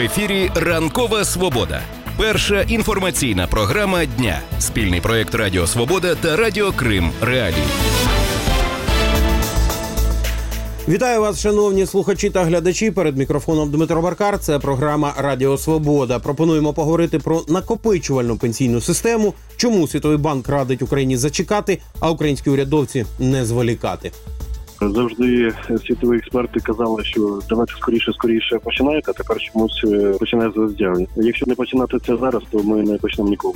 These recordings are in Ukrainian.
ефірі «Ранкова Свобода». Перша інформаційна програма дня. Спільний проєкт Радіо Свобода та Радіо Крим Реалії. Вітаю вас, шановні слухачі та глядачі. Перед мікрофоном Дмитро Баркар. Це програма Радіо Свобода. Пропонуємо поговорити про накопичувальну пенсійну систему, чому Світовий банк радить Україні зачекати, а українські урядовці не зволікати. Завжди світові експерти казали, що давайте скоріше починайте, а тепер чомусь починає звездя. Якщо не починати це зараз, то ми не почнемо ніколи.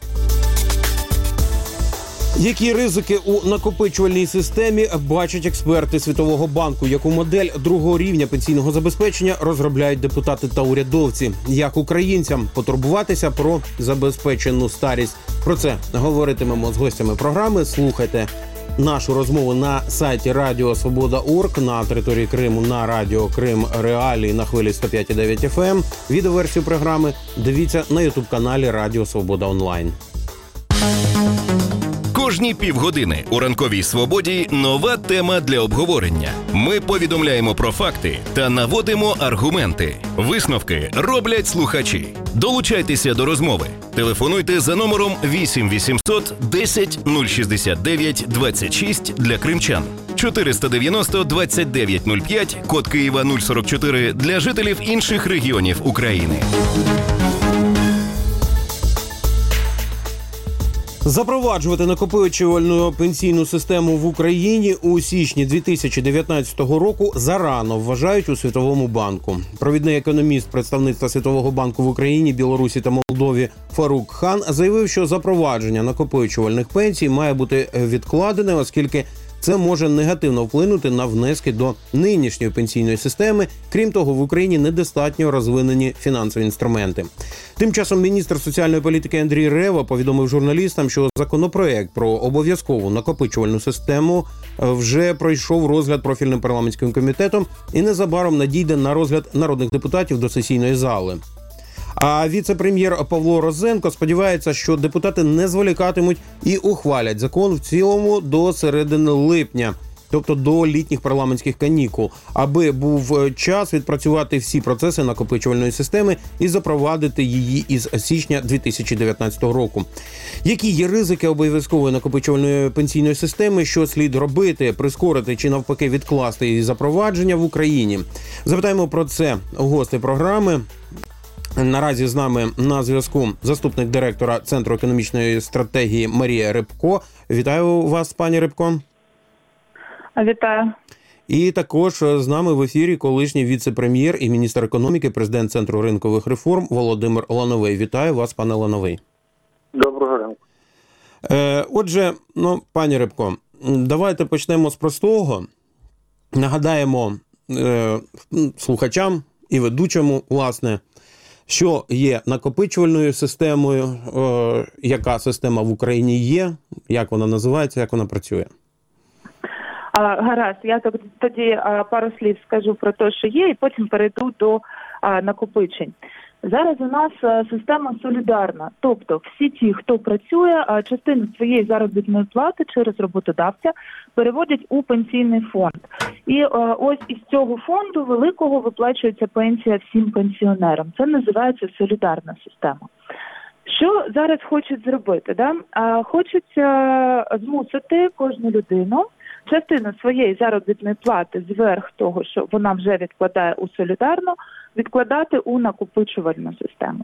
Які ризики у накопичувальній системі бачать експерти Світового банку? Яку модель другого рівня пенсійного забезпечення розробляють депутати та урядовці? Як українцям потурбуватися про забезпечену старість? Про це говоритимемо з гостями програми. Слухайте нашу розмову на сайті Радіо Свобода.орг, на території Криму на Радіо Крим Реалії на хвилі 105,9 FM. Відеоверсію програми дивіться на ютуб-каналі Радіо Свобода Онлайн. Кожні півгодини у «Ранковій Свободі» нова тема для обговорення. Ми повідомляємо про факти та наводимо аргументи. Висновки роблять слухачі. Долучайтеся до розмови. Телефонуйте за номером 8 800 10 069 26 для кримчан, 490 29 05, код Києва 044 для жителів інших регіонів України. Запроваджувати накопичувальну пенсійну систему в Україні у січні 2019 року зарано, вважають у Світовому банку. Провідний економіст представництва Світового банку в Україні, Білорусі та Молдові Фарук Хан заявив, що запровадження накопичувальних пенсій має бути відкладене, оскільки це може негативно вплинути на внески до нинішньої пенсійної системи. Крім того, в Україні недостатньо розвинені фінансові інструменти. Тим часом міністр соціальної політики Андрій Рева повідомив журналістам, що законопроект про обов'язкову накопичувальну систему вже пройшов розгляд профільним парламентським комітетом і незабаром надійде на розгляд народних депутатів до сесійної зали. А віце-прем'єр Павло Розенко сподівається, що депутати не зволікатимуть і ухвалять закон в цілому до середини липня, тобто до літніх парламентських канікул, аби був час відпрацювати всі процеси накопичувальної системи і запровадити її із січня 2019 року. Які є ризики обов'язкової накопичувальної пенсійної системи, що слід робити, прискорити чи навпаки відкласти її запровадження в Україні? Запитаємо про це у гостей програми. Наразі з нами на зв'язку заступник директора Центру економічної стратегії Марія Рибко. Вітаю вас, пані Рибко. Вітаю. І також з нами в ефірі колишній віце-прем'єр і міністр економіки, президент Центру ринкових реформ Володимир Лановий. Вітаю вас, пане Лановий. Доброго ранку. Отже, пані Рибко, давайте почнемо з простого. Нагадаємо слухачам і ведучому, власне, що є накопичувальною системою, яка система в Україні є, як вона називається, як вона працює? Гаразд, я тоді пару слів скажу про те, що є, і потім перейду до накопичень. Зараз у нас система солідарна, тобто всі ті, хто працює, частину своєї заробітної плати через роботодавця переводять у пенсійний фонд. І ось із цього фонду великого виплачується пенсія всім пенсіонерам. Це називається солідарна система. Що зараз хочуть зробити? Хочуть змусити кожну людину частину своєї заробітної плати зверх того, що вона вже відкладає у солідарну, відкладати у накопичувальну систему.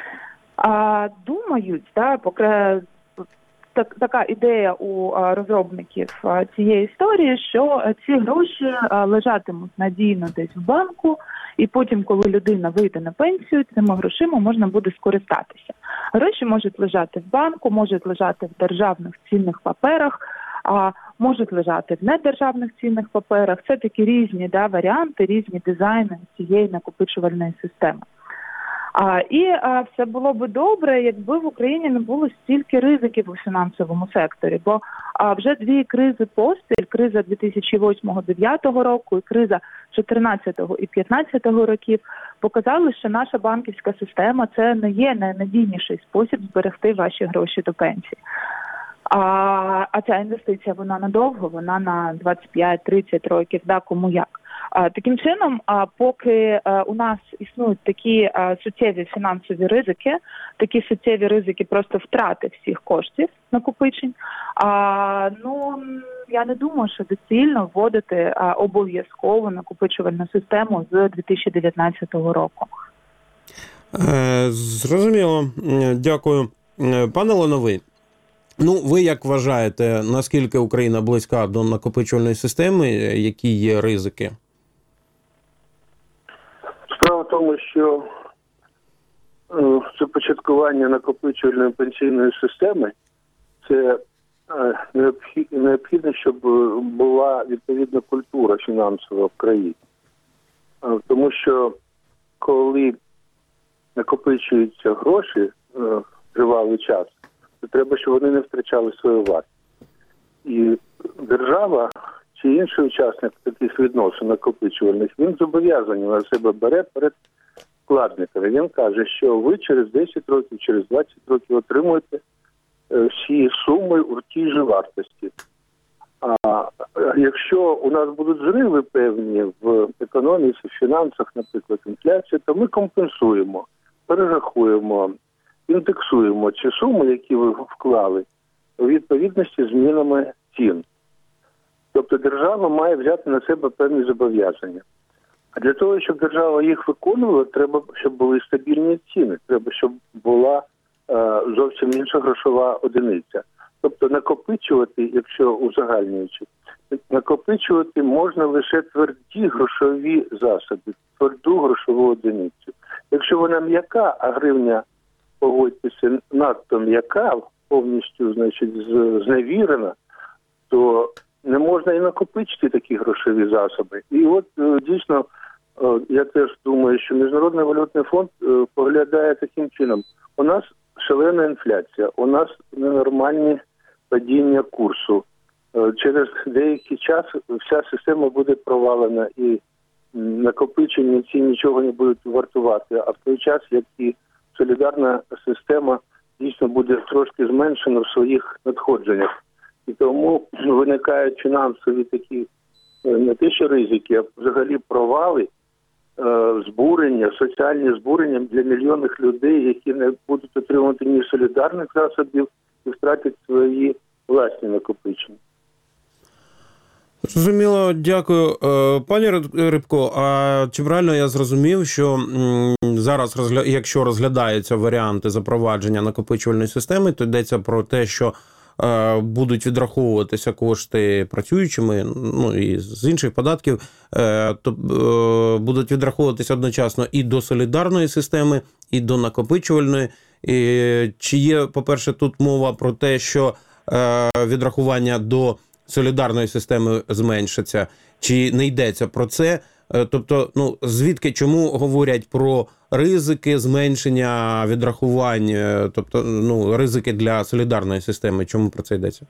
Думають, така ідея у розробників цієї історії, що ці гроші лежатимуть надійно десь в банку, і потім, коли людина вийде на пенсію, цими грошима можна буде скористатися. Гроші можуть лежати в банку, можуть лежати в державних цінних паперах, можуть лежати в недержавних цінних паперах. Це такі різні варіанти, різні дизайни цієї накопичувальної системи. І все було би добре, якби в Україні не було стільки ризиків у фінансовому секторі, бо вже дві кризи поспіль, криза 2008-2009 року і криза 2014 і 2015 років, показали, що наша банківська система – це не є найнадійніший спосіб зберегти ваші гроші до пенсії. А ця інвестиція, вона надовго, вона на 25-30 років, кому як. Таким чином, поки у нас існують такі суттєві фінансові ризики, такі суттєві ризики просто втрати всіх коштів накопичень, я не думаю, що доцільно вводити обов'язкову накопичувальну систему з 2019 року. Зрозуміло. Дякую. Пане Лановий, ви як вважаєте, наскільки Україна близька до накопичувальної системи, які є ризики? Справа в тому, що започаткування накопичувальної пенсійної системи – це необхідно, щоб була відповідна культура фінансова в країні. Тому що коли накопичуються гроші тривалий час, то треба, щоб вони не втрачали свою вартість. І держава чи інший учасник таких відносин накопичувальних, він зобов'язаний на себе бере перед вкладниками. Він каже, що ви через 10 років, через 20 років отримуєте всі суми у тій же вартості. А якщо у нас будуть зриви певні в економіці, в фінансах, наприклад, інфляція, то ми компенсуємо, перерахуємо, індексуємо ці суми, які ви вклали, у відповідності з змінами цін. Тобто держава має взяти на себе певні зобов'язання. А для того, щоб держава їх виконувала, треба, щоб були стабільні ціни, треба, щоб була зовсім інша грошова одиниця. Тобто накопичувати, якщо узагальнюючи, накопичувати можна лише тверді грошові засоби, тверду грошову одиницю. Якщо вона м'яка, а гривня, погодьтеся, надто м'яка, повністю, зневірена, то не можна і накопичити такі грошові засоби. І от дійсно, я теж думаю, що Міжнародний валютний фонд поглядає таким чином. У нас шалена інфляція, у нас ненормальні падіння курсу. Через деякий час вся система буде провалена і накопичення ці нічого не будуть вартувати. А в той час, як і солідарна система дійсно буде трошки зменшена в своїх надходженнях. І тому виникають фінансові такі не те що ризики, а взагалі провали, збурення, соціальні збурення для мільйонних людей, які не будуть отримувати ні солідарних засобів і втратять свої власні накопичення. Зрозуміло, дякую. Пані Рибко, а чи правильно я зрозумів, що зараз, якщо розглядаються варіанти запровадження накопичувальної системи, то йдеться про те, що будуть відраховуватися кошти працюючими, і з інших податків, то будуть відраховуватися одночасно і до солідарної системи, і до накопичувальної. І чи є, по-перше, тут мова про те, що відрахування до солідарної системи зменшиться, чи не йдеться про це? Тобто, звідки, чому говорять про ризики зменшення відрахувань, тобто, ризики для солідарної системи, чому про це йдеться?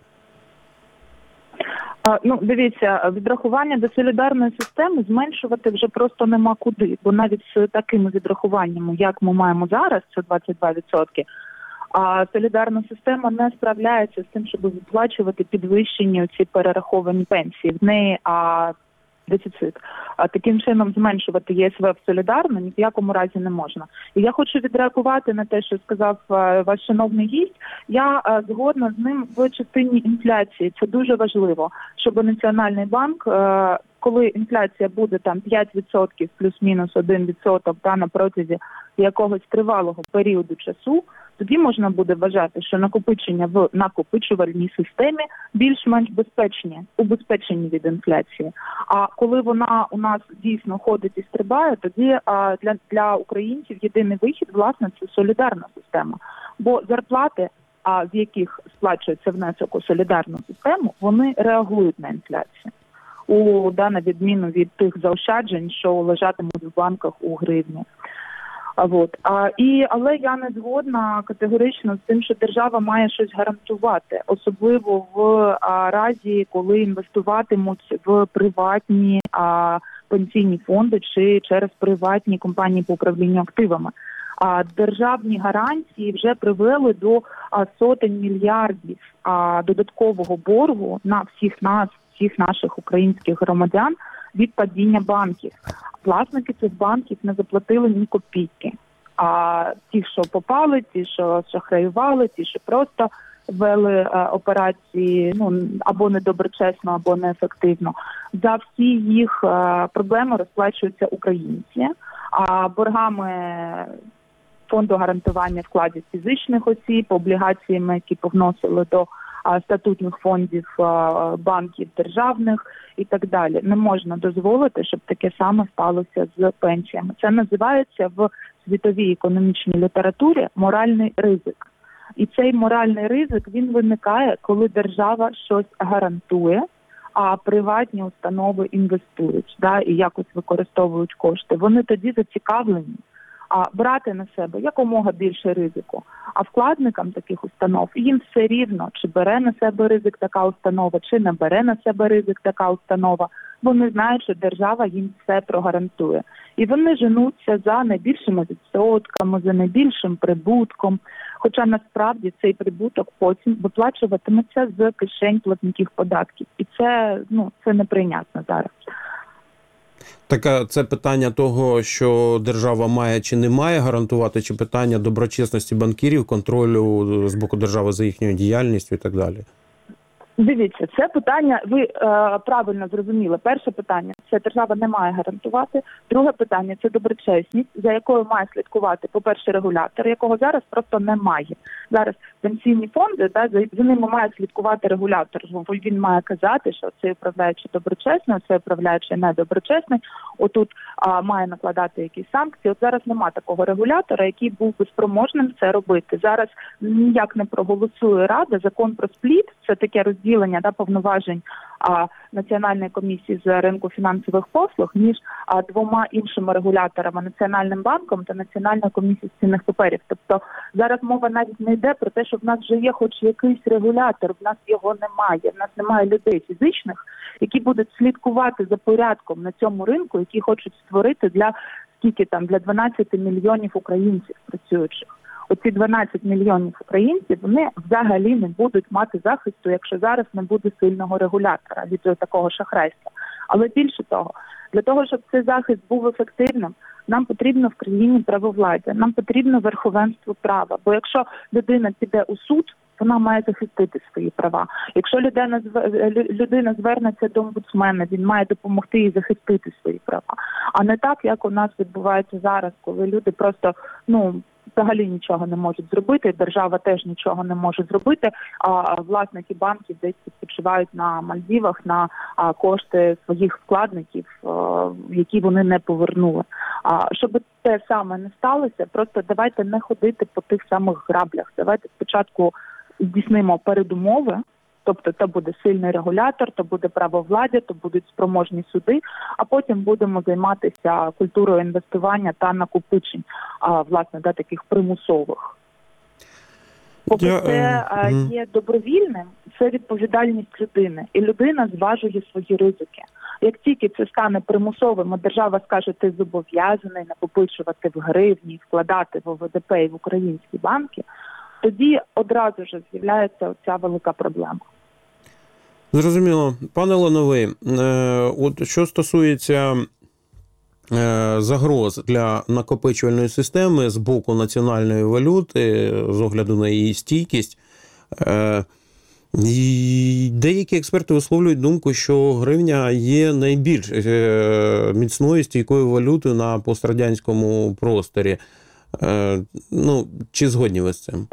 Дивіться, відрахування до солідарної системи зменшувати вже просто нема куди, бо навіть з такими відрахуваннями, як ми маємо зараз, це 22%, а солідарна система не справляється з тим, щоб виплачувати підвищені ці перераховані пенсії. В неї дефіцит. Таким чином зменшувати ЄСВ в солідарно ні в якому разі не можна. І я хочу відреагувати на те, що сказав ваш шановний гість. Я згодна з ним в частині інфляції. Це дуже важливо, щоб Національний банк, коли інфляція буде там 5%, плюс-мінус 1%, на протязі якогось тривалого періоду часу, тоді можна буде вважати, що накопичення в накопичувальній системі більш-менш убезпечені від інфляції. А коли вона у нас дійсно ходить і стрибає, тоді для українців єдиний вихід, власне, це солідарна система. Бо зарплати, в яких сплачується внесок у солідарну систему, вони реагують на інфляцію. На відміну від тих заощаджень, що лежатимуть в банках у гривні. Але я не згодна категорично з тим, що держава має щось гарантувати, особливо в разі, коли інвестуватимуть в приватні пенсійні фонди чи через приватні компанії по управлінню активами. Державні гарантії вже привели до сотень мільярдів додаткового боргу на всіх наших українських громадян, від падіння банків. Власники цих банків не заплатили ні копійки. А ті, що попали, ті, що шахраювали, ті, що просто вели операції або недоброчесно, або неефективно, за всі їх проблеми розплачуються українці, а боргами фонду гарантування вкладів фізичних осіб, облігаціями, які повносили до статутних фондів банків державних і так далі. Не можна дозволити, щоб таке саме сталося з пенсіями. Це називається в світовій економічній літературі моральний ризик. І цей моральний ризик, він виникає, коли держава щось гарантує, а приватні установи інвестують, і якось використовують кошти. Вони тоді зацікавлені брати на себе якомога більше ризику. А вкладникам таких установ їм все рівно, чи бере на себе ризик така установа, чи не бере на себе ризик така установа. Вони знають, що держава їм все прогарантує. І вони женуться за найбільшими відсотками, за найбільшим прибутком. Хоча насправді цей прибуток потім виплачуватиметься з кишень платників податків. І це неприйнятно зараз. Так, це питання того, що держава має чи не має гарантувати, чи питання доброчесності банкірів, контролю з боку держави за їхньою діяльністю і так далі? Дивіться, це питання, ви правильно зрозуміли. Перше питання – це держава не має гарантувати. Друге питання – це доброчесність, за якою має слідкувати, по-перше, регулятор, якого зараз просто немає. Зараз пенсійні фонди, за ними має слідкувати регулятор. Він має казати, що цей управляючий доброчесний, цей управляючий недоброчесний. Отут має накладати якісь санкції. От зараз немає такого регулятора, який був би спроможним це робити. Зараз ніяк не проголосує Рада. Закон про спліт – це таке розділення повноважень Національної комісії з ринку фінансових послуг між двома іншими регуляторами – Національним банком та Національною комісією з цінних паперів. Тобто зараз мова навіть не йде про те, що в нас вже є хоч якийсь регулятор, в нас його немає. В нас немає людей фізичних, які будуть слідкувати за порядком на цьому ринку, які хочуть створити для 12 мільйонів українців працюючих. Оці 12 мільйонів українців, вони взагалі не будуть мати захисту, якщо зараз не буде сильного регулятора від такого шахрайства. Але більше того, для того, щоб цей захист був ефективним, нам потрібно в країні правовладдя, нам потрібно верховенство права. Бо якщо людина піде у суд, вона має захистити свої права. Якщо людина звернеться до омбудсмена, він має допомогти їй захистити свої права. А не так, як у нас відбувається зараз, коли люди просто, взагалі нічого не можуть зробити, держава теж нічого не може зробити, а власники банків десь відпочивають на Мальдівах на кошти своїх вкладників, які вони не повернули. Щоб те саме не сталося, просто давайте не ходити по тих самих граблях. Давайте спочатку здійснимо передумови, тобто то буде сильний регулятор, то буде правовладдя, то будуть спроможні суди, а потім будемо займатися культурою інвестування та накопичень, таких примусових. Поки це є добровільним, це відповідальність людини, і людина зважує свої ризики. Як тільки це стане примусовим, а держава скаже, ти зобов'язаний накопичувати в гривні, вкладати в ОВДП і в українські банки, тоді одразу ж з'являється оця велика проблема. Зрозуміло. Пане Лановий, от що стосується загроз для накопичувальної системи з боку національної валюти, з огляду на її стійкість, деякі експерти висловлюють думку, що гривня є найбільш міцною стійкою валютою на пострадянському просторі. Чи згодні ви з цим?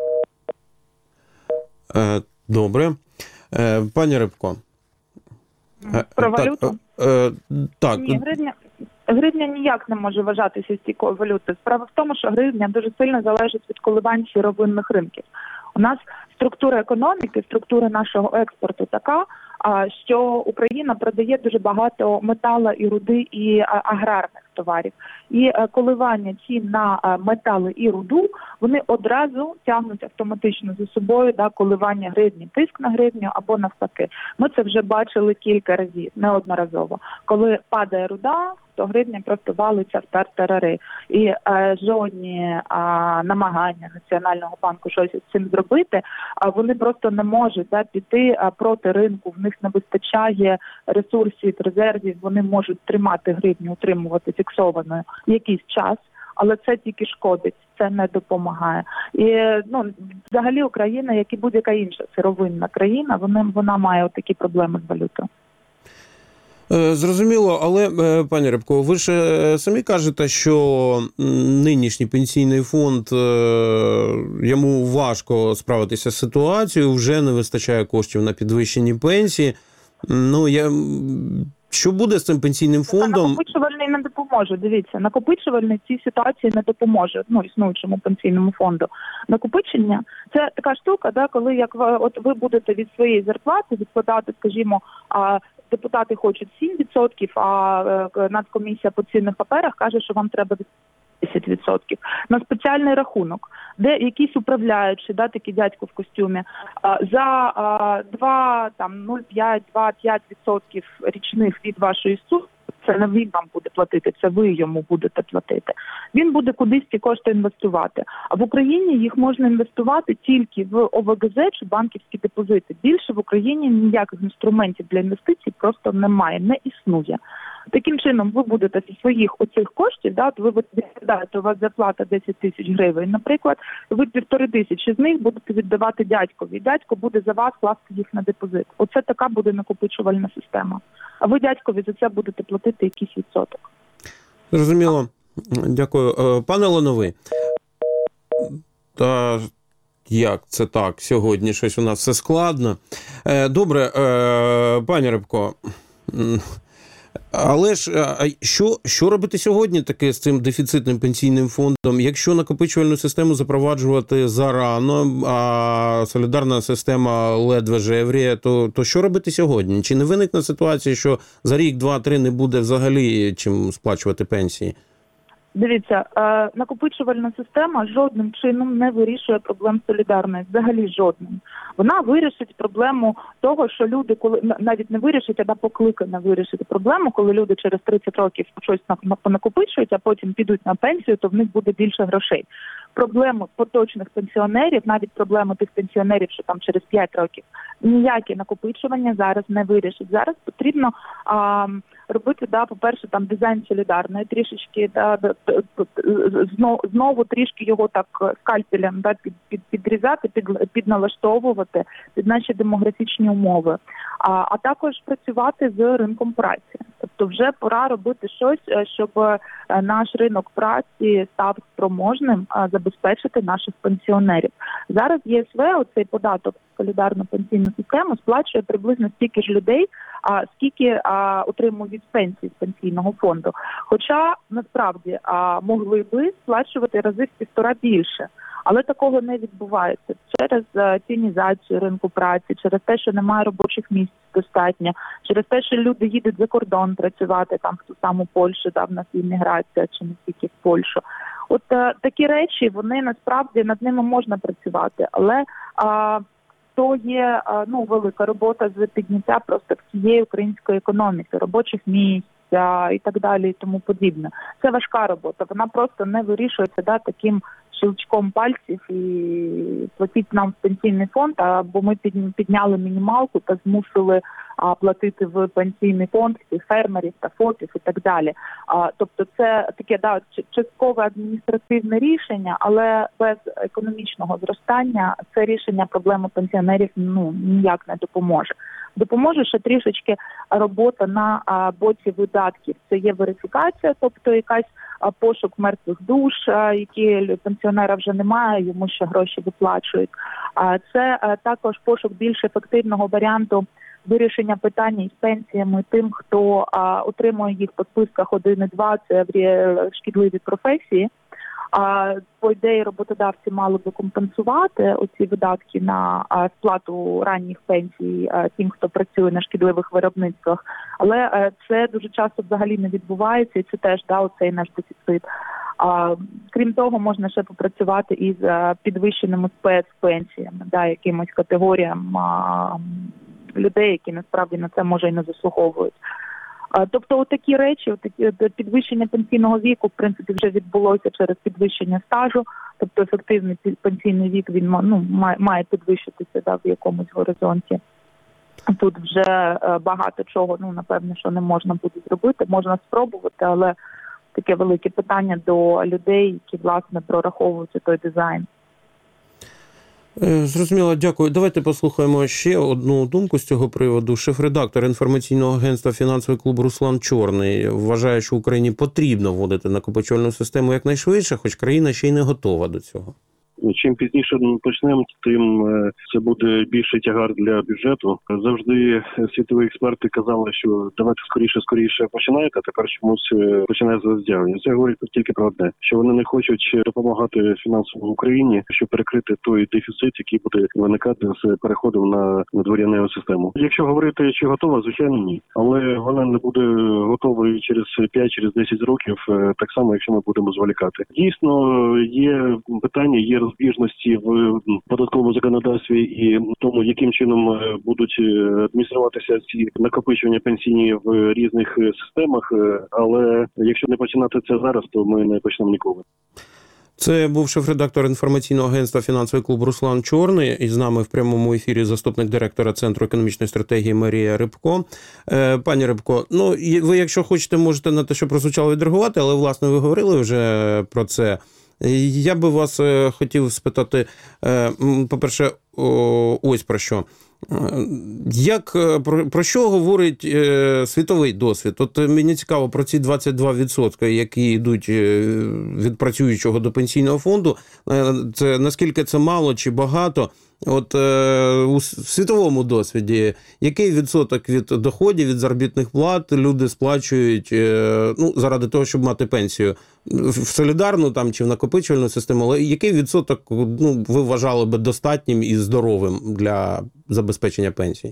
Добре. Пані Рибко. Про валюту? Так. Ні, гривня ніяк не може вважатися стійкою валютою. Справа в тому, що гривня дуже сильно залежить від коливань сировинних ринків. У нас структура економіки, структура нашого експорту така, що Україна продає дуже багато металу і руди і аграрних. товарів. І коливання цін на метали і руду, вони одразу тягнуть автоматично за собою коливання гривні, тиск на гривню або навпаки. Ми це вже бачили кілька разів, неодноразово. Коли падає руда, то гривня просто валиться в тартарари. І жодні намагання Національного банку щось з цим зробити, вони просто не можуть піти проти ринку. В них не вистачає ресурсів, резервів, вони можуть тримати гривню, утримувати фіксованою якийсь час, але це тільки шкодить, це не допомагає. І взагалі Україна, як і будь-яка інша сировинна країна, вона має такі проблеми з валютою. Зрозуміло, але, пані Рябко, ви ж самі кажете, що нинішній пенсійний фонд, йому важко справитися з ситуацією, вже не вистачає коштів на підвищені пенсії. Що буде з цим пенсійним фондом? Накопичувальний не допоможе, дивіться, накопичувальний цій ситуації не допоможе, існуючому пенсійному фонду. Накопичення – це така штука, коли ви будете від своєї зарплати відкладати, скажімо, депутати хочуть 7%, а Нацкомісія по цінних паперах каже, що вам треба 10% на спеціальний рахунок, де якийсь управляючий, такий дядько в костюмі, за 2,5% річних від вашої суми, це не він вам буде платити, це ви йому будете платити. Він буде кудись ці кошти інвестувати. А в Україні їх можна інвестувати тільки в ОВГЗ чи банківські депозити. Більше в Україні ніяких інструментів для інвестицій просто немає, не існує. Таким чином, ви будете зі своїх оцих коштів, ви відповідаєте, у вас зарплата 10 тисяч гривень, наприклад, ви 1500 з них будете віддавати дядькові. Дядько буде за вас класти їх на депозит. Оце така буде накопичувальна система. А ви дядькові за це будете платити якийсь відсоток. Зрозуміло. Дякую. Пане Лановий, як це так? Сьогодні щось у нас все складно. Добре, пані Рябко, але ж що робити сьогодні таке з цим дефіцитним пенсійним фондом? Якщо накопичувальну систему запроваджувати зарано, а солідарна система ледве жевріє, то що робити сьогодні? Чи не виникне ситуація, що за рік, 2-3 не буде взагалі чим сплачувати пенсії? Дивіться, накопичувальна система жодним чином не вирішує проблем солідарної, взагалі жодним. Вона вирішить проблему того, що люди, коли навіть не вирішить, а покликана вирішити проблему, коли люди через 30 років щось понакопичують, а потім підуть на пенсію, то в них буде більше грошей. Проблеми поточних пенсіонерів, навіть проблеми тих пенсіонерів, що там через 5 років, ніякі накопичування зараз не вирішить. Зараз потрібно робити, по-перше, дизайн солідарної трішечки, знову трішки його так скальпелем підрізати, підналаштовувати під наші демографічні умови, а також працювати з ринком праці. Тобто вже пора робити щось, щоб наш ринок праці став спроможним забезпечити наших пенсіонерів. Зараз ЄСВ, оцей податок солідарну пенсійну систему, сплачує приблизно стільки ж людей, скільки отримують від пенсії з пенсійного фонду. Хоча, насправді, могли би сплачувати рази в 1,5 більше. Але такого не відбувається через тінізацію ринку праці, через те, що немає робочих місць достатньо, через те, що люди їдуть за кордон працювати, в ту саму Польщу, в нас імміграція, чи не тільки в Польщу. От такі речі, вони насправді, над ними можна працювати, але то є велика робота з підняття просто всієї української економіки, робочих місць і так далі і тому подібне. Це важка робота, вона просто не вирішується таким щелчком пальців і платіть нам в пенсійний фонд, або ми підняли мінімалку та змусили платити в пенсійний фонд всіх фермерів та ФОПів і так далі. Тобто це таке часткове адміністративне рішення, але без економічного зростання це рішення проблеми пенсіонерів ніяк не допоможе. Допоможе ще трішечки робота на боці видатків. Це є верифікація, тобто якась пошук мертвих душ, які пенсіонера вже немає, йому ще гроші виплачують. Це також пошук більш ефективного варіанту вирішення питання із пенсіями тим, хто отримує їх по списках 1 і 2, це шкідливі професії. По ідеї, роботодавці мали би компенсувати оці видатки на сплату ранніх пенсій тим, хто працює на шкідливих виробництвах. Але це дуже часто взагалі не відбувається, і це теж оцей наш дефіцит. Крім того, можна ще попрацювати із підвищеними спецпенсіями, якимось категоріям людей, які насправді на це, може, і не заслуговують. Тобто такі речі, підвищення пенсійного віку, в принципі, вже відбулося через підвищення стажу, тобто ефективний пенсійний вік, він має підвищитися в якомусь горизонті. Тут вже багато чого, напевне, що не можна буде зробити, можна спробувати, але таке велике питання до людей, які, власне, прораховують той дизайн. Зрозуміло, дякую. Давайте послухаємо ще одну думку з цього приводу. Шеф-редактор інформаційного агентства «Фінансовий клуб» Руслан Чорний вважає, що Україні потрібно вводити накопичувальну систему якнайшвидше, хоч країна ще й не готова до цього. Чим пізніше почнемо, тим це буде більший тягар для бюджету. Завжди світові експерти казали, що давайте скоріше починайте, а тепер чомусь починає звездявлення. Це говорить тільки про одне, що вони не хочуть допомагати фінансово Україні, щоб перекрити той дефіцит, який буде виникати з переходом на дворяневу систему. Якщо говорити, чи готова, звичайно, ні. Але вона не буде готова через 5, через 10 років, так само, якщо ми будемо зволікати. Дійсно, є питання, є розбіжності в податковому законодавстві і в тому, яким чином будуть адмініструватися ці накопичування пенсійні в різних системах. Але якщо не починати це зараз, то ми не почнемо ніколи. Це був шеф-редактор інформаційного агентства «Фінансовий клуб» Руслан Чорний. І з нами в прямому ефірі заступник директора Центру економічної стратегії Марія Рибко. Пані Рибко, ви, якщо хочете, можете на те, що прозвучало, відреагувати, але, власне, ви говорили вже про це. Я би вас хотів спитати, по-перше, ось про що. Про що говорить світовий досвід? От мені цікаво про ці 22%, які йдуть від працюючого до пенсійного фонду. Це наскільки це мало чи багато? От у світовому досвіді, який відсоток від доходів, від заробітних плат люди сплачують заради того, щоб мати пенсію? В солідарну чи в накопичувальну систему, але який відсоток ви вважали би достатнім і здоровим для забезпечення пенсій?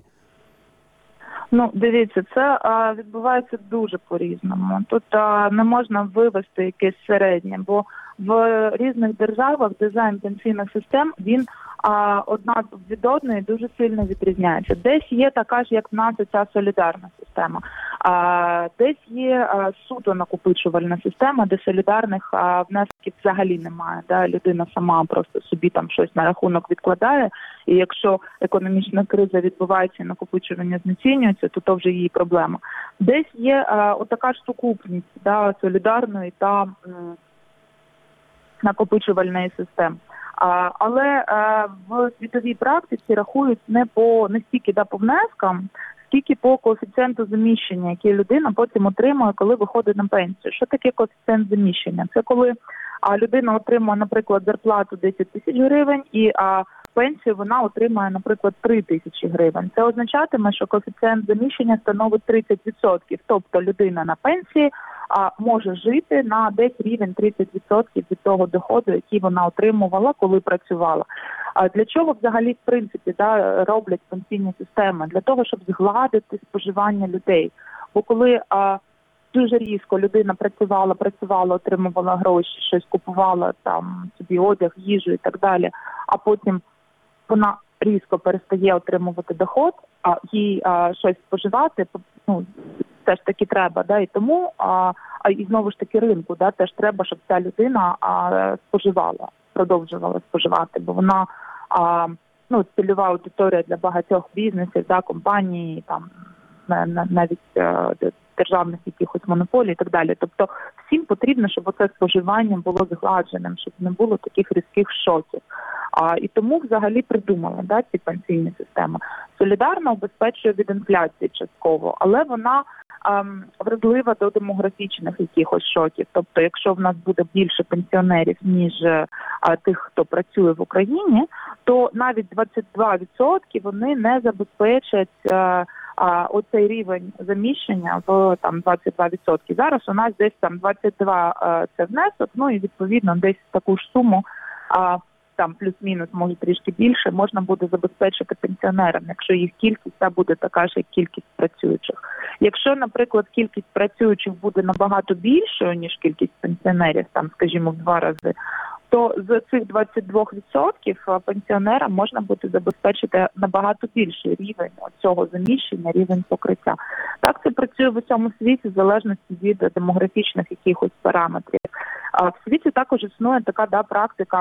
Дивіться, це відбувається дуже по-різному. Тут не можна вивести якесь середнє, бо в різних державах дизайн пенсійних систем, він одна від одної дуже сильно відрізняється. Десь є така ж, як в нас, ця солідарна система. Десь є суто накопичувальна система, де солідарних внесків взагалі немає. Людина сама просто собі там щось на рахунок відкладає, і якщо економічна криза відбувається і накопичування знецінюється, то вже її проблема. Десь є отака ж сукупність солідарної та накопичувальної системи. Але в світовій практиці рахують не стільки по внескам, скільки по коефіцієнту заміщення, який людина потім отримує, коли виходить на пенсію. Що таке коефіцієнт заміщення? Це коли людина отримує, наприклад, зарплату 10 тисяч гривень і пенсію вона отримає, наприклад, 3 тисячі гривень. Це означатиме, що коефіцієнт заміщення становить 30%. Тобто людина на пенсії може жити на десь рівень 30% від того доходу, який вона отримувала, коли працювала. Для чого взагалі, в принципі, роблять пенсійні системи? Для того, щоб згладити споживання людей. Бо коли дуже різко людина працювала, отримувала гроші, щось купувала, собі одяг, їжу і так далі, а потім вона різко перестає отримувати доход, а їй щось споживати, теж таки треба, і тому, і знову ж таки ринку, теж треба, щоб ця людина споживала, продовжувала споживати, бо вона, цільова аудиторія для багатьох бізнесів, компаній, навіть державних якихось монополій і так далі. Тобто всім потрібно, щоб оце споживання було згладженим, щоб не було таких різких шоків. І тому взагалі придумали ці пенсійні системи. Солідарно обезпечує від інфляції частково, але вона вразлива до демографічних якихось шоків. Тобто, якщо в нас буде більше пенсіонерів, ніж тих, хто працює в Україні, то навіть 22% вони не забезпечать оцей рівень заміщення в там 22%. Зараз у нас десь там 22 це внесок, ну і відповідно десь таку ж суму, там плюс-мінус, може трішки більше, можна буде забезпечити пенсіонерам, якщо їх кількість буде така ж, як кількість працюючих. Якщо, наприклад, кількість працюючих буде набагато більшою, ніж кількість пенсіонерів, там, скажімо, в 2 рази, то з цих 22% пенсіонерам можна буде забезпечити набагато більший рівень цього заміщення, рівень покриття. Так це працює в усьому світі в залежності від демографічних якихось параметрів. В світі також існує така практика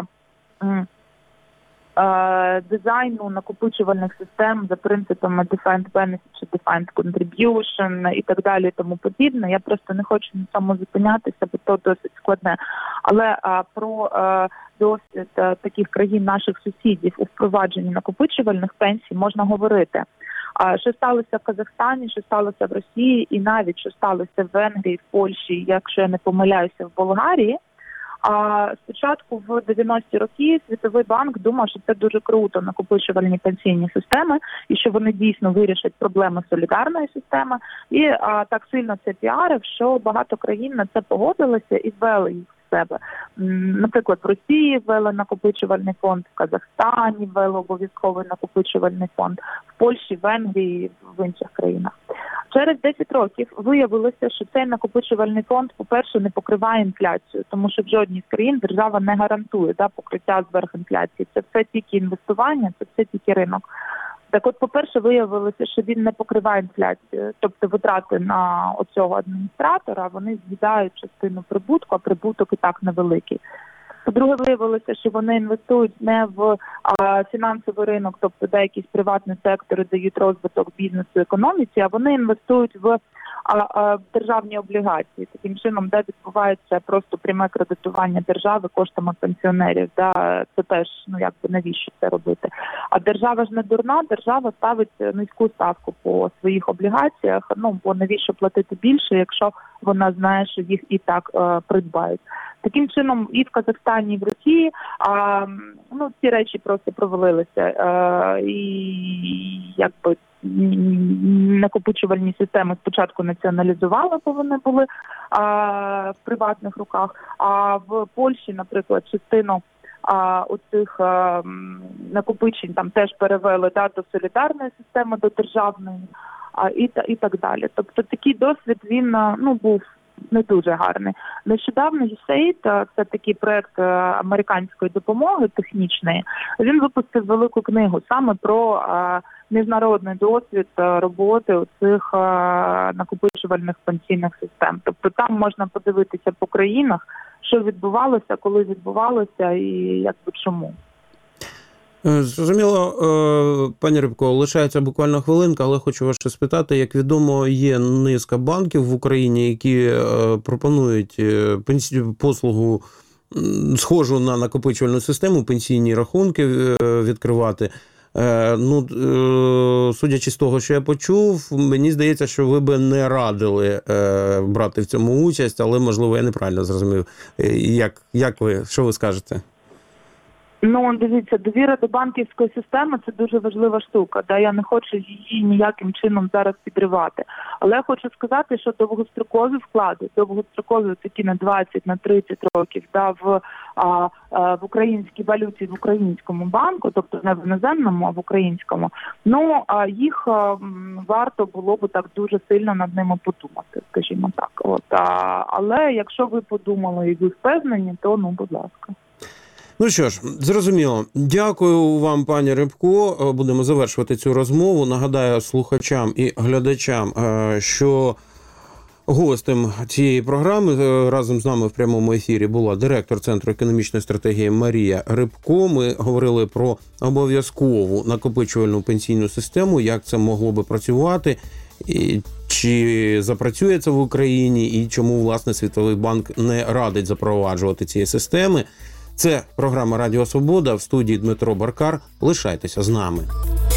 дизайну накопичувальних систем за принципами Defined Benefit чи Defined Contribution і так далі, тому подібне. Я просто не хочу на цьому зупинятися, бо то досить складне. Але про досвід таких країн наших сусідів у впровадженні накопичувальних пенсій можна говорити. Що сталося в Казахстані, що сталося в Росії і навіть що сталося в Венгрії, в Польщі, якщо я не помиляюся, в Болгарії. Спочатку в 90-ті роки Світовий банк думав, що це дуже круто, накопичувальні пенсійні системи, і що вони дійсно вирішать проблеми солідарної системи. І так сильно це піарив, що багато країн на це погодилися і ввели їх в себе. Наприклад, в Росії ввели накопичувальний фонд, в Казахстані ввели обов'язковий накопичувальний фонд, в Польщі, Венгрії, в інших країнах. Через 10 років виявилося, що цей накопичувальний фонд, по-перше, не покриває інфляцію, тому що в жодній з країн держава не гарантує покриття зверх інфляції. Це все тільки інвестування, це все тільки ринок. Так от, по-перше, виявилося, що він не покриває інфляцію, тобто витрати на оцього адміністратора, вони з'їдають частину прибутку, а прибуток і так невеликий. По-друге, виявилося, що вони інвестують не в фінансовий ринок, тобто де якісь приватні сектори дають розвиток бізнесу і економіці, а вони інвестують в державні облігації. Таким чином, де відбувається просто пряме кредитування держави коштами пенсіонерів. Це теж, навіщо це робити? А держава ж не дурна, держава ставить низьку ставку по своїх облігаціях, бо навіщо платити більше, якщо вона знає, що їх і так придбають. Таким чином, і в Казахстані, і в Росії ці речі просто провалилися. І накопичувальні системи спочатку націоналізували, бо вони були в приватних руках. А в Польщі, наприклад, частину оцих накопичень там теж перевели до солідарної системи, до державної і так далі. Тобто такий досвід, він був не дуже гарний. Нещодавно USAID, це такий проект американської допомоги технічної, він випустив велику книгу саме про міжнародний досвід роботи у цих накопичувальних пенсійних систем. Тобто там можна подивитися по країнах, що відбувалося, коли відбувалося і чому. Зрозуміло, пані Рибко, лишається буквально хвилинка, але хочу вас ще спитати. Як відомо, є низка банків в Україні, які пропонують послугу схожу на накопичувальну систему, пенсійні рахунки відкривати. Судячи з того, що я почув, мені здається, що ви би не радили брати в цьому участь, але, можливо, я неправильно зрозумів. Як ви, що ви скажете? Дивіться, довіра до банківської системи – це дуже важлива штука. Я не хочу її ніяким чином зараз підривати. Але я хочу сказати, що довгострокові вклади, довгострокові такі на 20, на 30 років, в українській валюті, в українському банку, тобто не в іноземному, а в українському, їх варто було б так дуже сильно над ними подумати, скажімо так. Але якщо ви подумали і ви впевнені, то, будь ласка. Ну що ж, зрозуміло. Дякую вам, пані Рибко. Будемо завершувати цю розмову. Нагадаю слухачам і глядачам, що гостем цієї програми разом з нами в прямому ефірі була директор Центру економічної стратегії Марія Рибко. Ми говорили про обов'язкову накопичувальну пенсійну систему, як це могло би працювати, і чи запрацює це в Україні, і чому, власне, Світовий банк не радить запроваджувати ці системи. Це програма «Радіо Свобода», в студії Дмитро Баркар. Лишайтеся з нами.